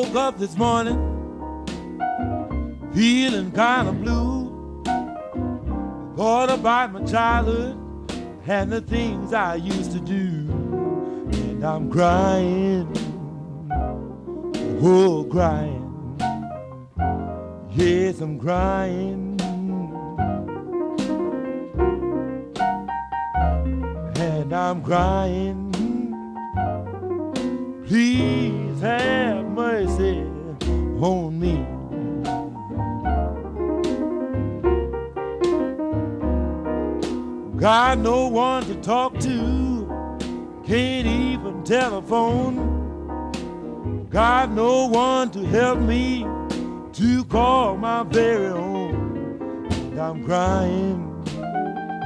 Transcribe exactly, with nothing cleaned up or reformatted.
woke up this morning feeling kind of blue. Thought about my childhood and the things I used to do. And I'm crying, oh, crying. Yes, I'm crying. And I'm crying. Please have mercy on me. Got no one to talk to, can't even telephone. Got no one to help me to call my very own. And I'm crying.